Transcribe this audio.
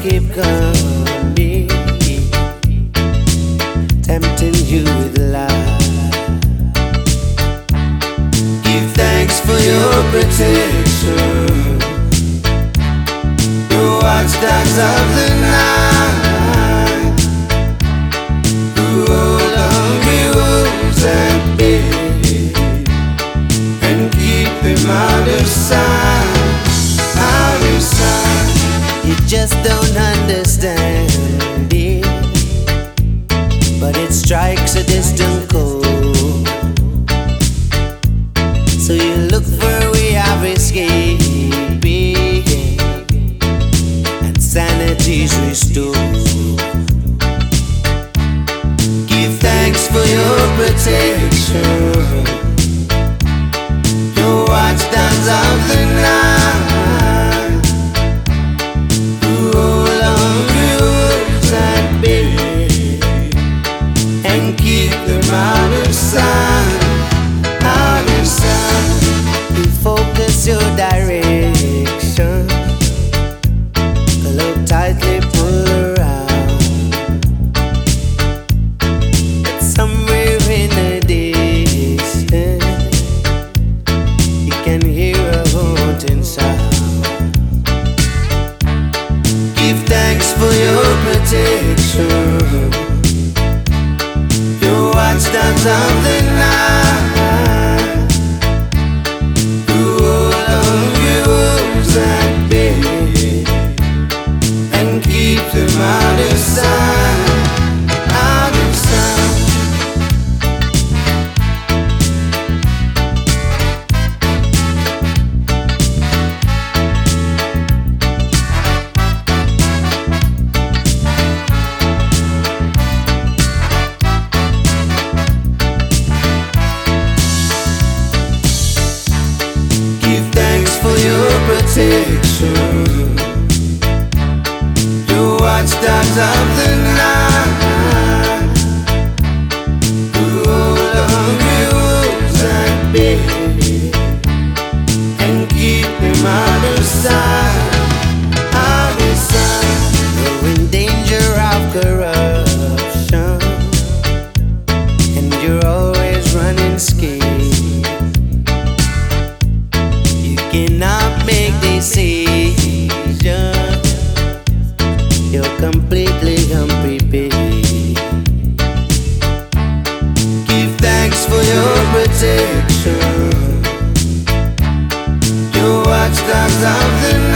keep coming, tempting you with lies. Give thanks for your protection, your watchdogs of the night, who hold hungry wolves at bay and keep them out of sight. You just don't understand it, but it strikes a distant chord. So you look for a way of escaping, and sanity's restored. Give thanks for your protection, your watchdogs of the night. Out of sight, out of sight. You focus your direction, look tightly, pull around. But somewhere in the distance, you can hear a haunting sound. Give thanks for your protection, watchdogs of the night, who hold hungry wolves at bay and keep them out of sight, out of sight. Protection, your watchdogs of the night, who hold hungry wolves at bay and keep them out of sight, out of sight. You're in danger of corruption, and you're always running scared. You cannot make decisions, you're completely unprepared. Give thanks for your protection, your watchdogs of the night.